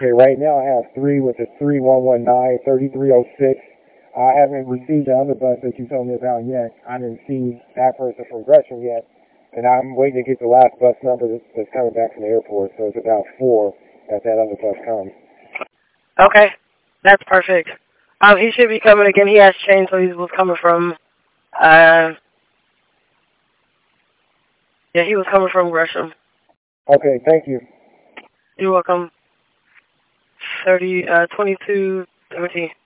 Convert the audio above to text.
Okay, right now I have 3, which is 3119, 3306. I haven't received the other bus that you told me about yet. I didn't see that person from Gresham yet. And I'm waiting to get the last bus number that's coming back from the airport. So it's about 4 that other bus comes. Okay, that's perfect. He should be coming again. He has changed, so he was coming from, he was coming from Gresham. Okay, thank you. You're welcome. 2217.